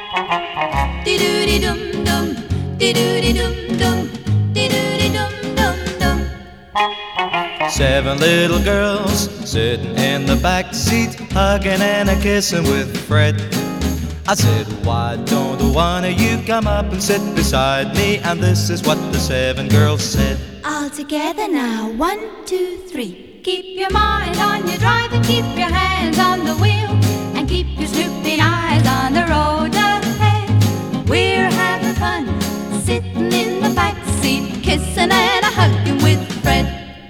Dee-doo-dee-dum-dum, dee-doo-dee-dum-dum, dee-doo-dee-dum-dum-dum. Seven little girls sitting in the back seat, hugging and a kissing with Fred. I said, why don't one of you come up and sit beside me? And this is what the seven girls said. All together now, 1, 2, 3. Keep your mind on your drive and keep your hands on the wheel, and keep your snooping eyes on the road ahead. We're having fun, sitting in the back seat, kissing and a hugging with Fred.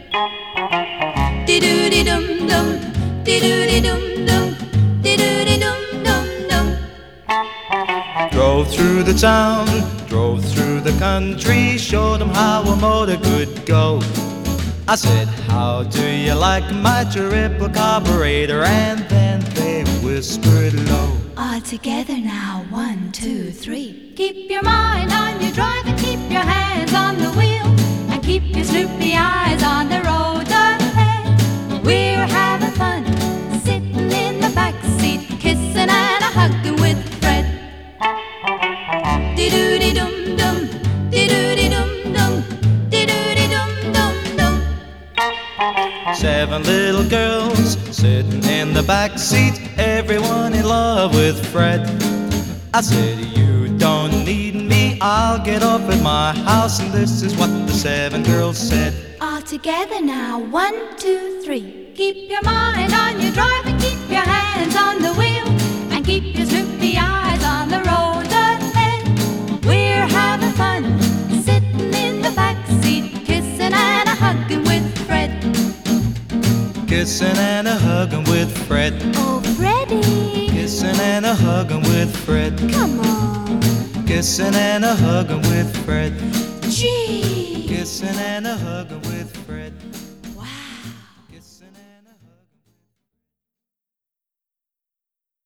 Dee-doo-dee-dum-dum, dee-doo-dee-dum-dum, dee-doo-dee-dum-dum-dum. Drove through the town, drove through the country, showed them how a motor could go. I said, how do you like my triple carburetor? And then they whispered low. All together now, 1, 2, 3. Keep your mind on your drive and keep your hands on the wheel, and keep your snoopy eyes on the road ahead. We're having fun, sitting in the back seat, kissing and a hugging with Fred. Dee-doo-dee-dum-dum, dee-doo-dee-dum-dum, dee-doo-dee-dum-dum-dum. Seven little girls sitting in the back seat, everyone in love with Fred. I said, you don't need me, I'll get off at my house. And this is what the seven girls said. All together now, 1, 2, 3. Keep your mind on your drive and keep your hands on the wheel, and keep your snoopy eyes on the road ahead. We're having fun, sitting in the back seat, kissing and a hugging with Fred. Kissing and a hugging with Fred. Oh, Freddie, Kissing and a hugging with Fred. come on. Kissing and a hugging with Fred. Gee. Kissing and a hugging with Fred.